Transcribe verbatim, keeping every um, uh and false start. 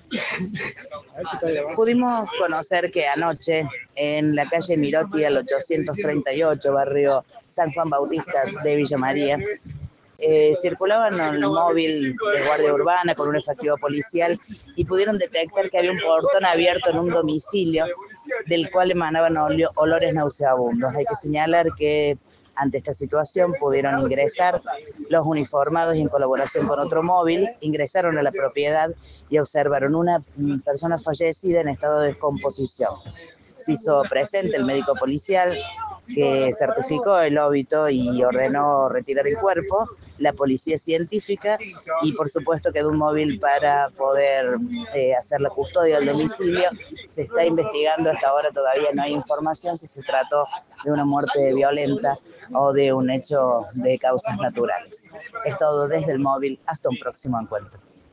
Pudimos conocer que anoche en la calle Miroti al ochocientos treinta y ocho, barrio San Juan Bautista de Villa María, eh, circulaban en un móvil de guardia urbana con un efectivo policial y pudieron detectar que había un portón abierto en un domicilio del cual emanaban ol- olores nauseabundos. Hay que señalar que ante esta situación pudieron ingresar los uniformados y en colaboración con otro móvil, ingresaron a la propiedad y observaron una persona fallecida en estado de descomposición. Se hizo presente el médico policial que certificó el óbito y ordenó retirar el cuerpo, la policía científica y por supuesto quedó un móvil para poder eh, hacer la custodia del domicilio. Se está investigando, hasta ahora todavía no hay información si se trató de una muerte violenta o de un hecho de causas naturales. Es todo desde el móvil, hasta un próximo encuentro.